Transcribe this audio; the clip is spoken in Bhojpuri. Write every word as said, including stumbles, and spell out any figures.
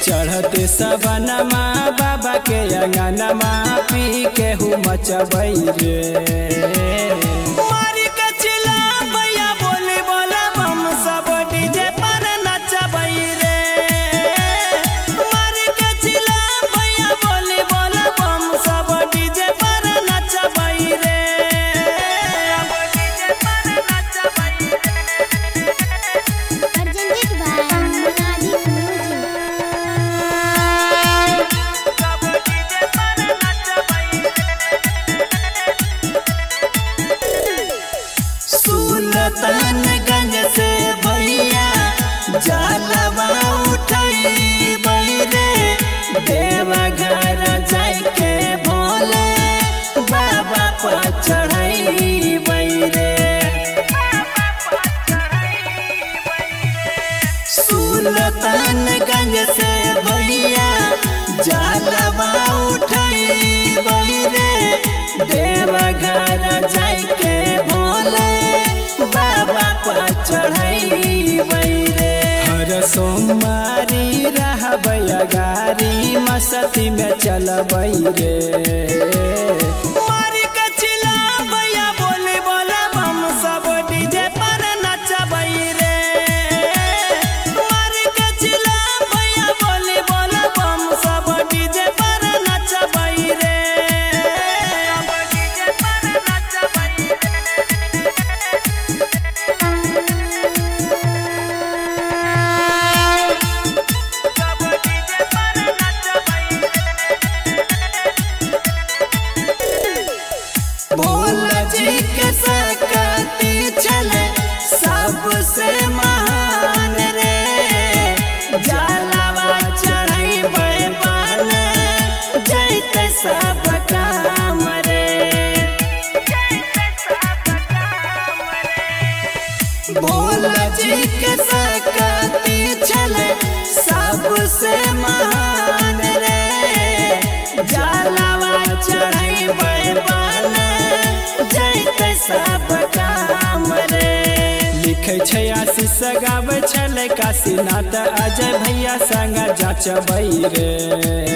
चढ़ते सबनमा बाबा के अंगनमा पी के हूँ मचबै रे मारी के चिल्ला भैया बोली बोला बम सब डीजे पर नचबै रे मारी के चिल्ला भैया बोली बोला बम सब डीजे पर नचबै रे डीजे पर नचबै presented by Monadi सुल्तानगंज से भैया जलवा उठैबै रे देवघर जाके भोले बाबा पर चढ़ैबै रे सुल्तानगंज से भैया जलवा उठैबै रे देवघर जाके भोले बाबा पर चढ़ैबै रे हर सोमवारी रहबै गाड़ी मस्ती में चलबै रे मारी के चिल्ला भैया बोली बोला बम सब डीजे पर नचबै रे मारी के चिल्ला भैया बोली बोला बम सब डीजे पर नचबै रे डीजे पर नचबै भोला जी के सकती चले सबसे महान रे जलवा चढ़ैबै बन जैते सब काम रे भोला जी के सकती चले सबसे महान रे जलवा चढ़ैबै बन जैते सब काम रे लिखे छै आशीष गाबै छलै काशीनाथ अजय भैया संग जाचबै रे